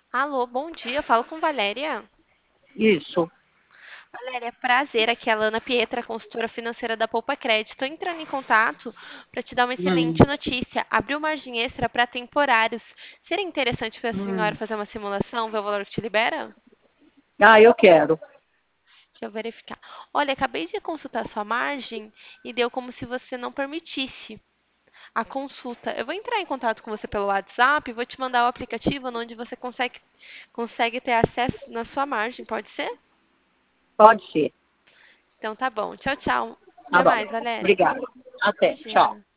Alô, bom dia. Falo com Valéria. Isso. Valéria, prazer. Aqui é a Lana Pietra, consultora financeira da Poupa Crédito. Estou entrando em contato para te dar uma excelente Hum, notícia. Abriu margem extra para temporários. Seria interessante para a senhora hum. fazer uma simulação, ver o valor que te libera? Ah, eu quero. Deixa eu verificar. Olha, acabei de consultar sua margem e deu como se você não permitisse a consulta. Eu vou entrar em contato com você pelo WhatsApp e vou te mandar o aplicativo onde você consegue ter acesso na sua margem. Pode ser? Pode ser. Então tá bom. Tchau, tchau. Tá Até bom. mais, Valéria. Obrigada. Até. Tchau. Imagina.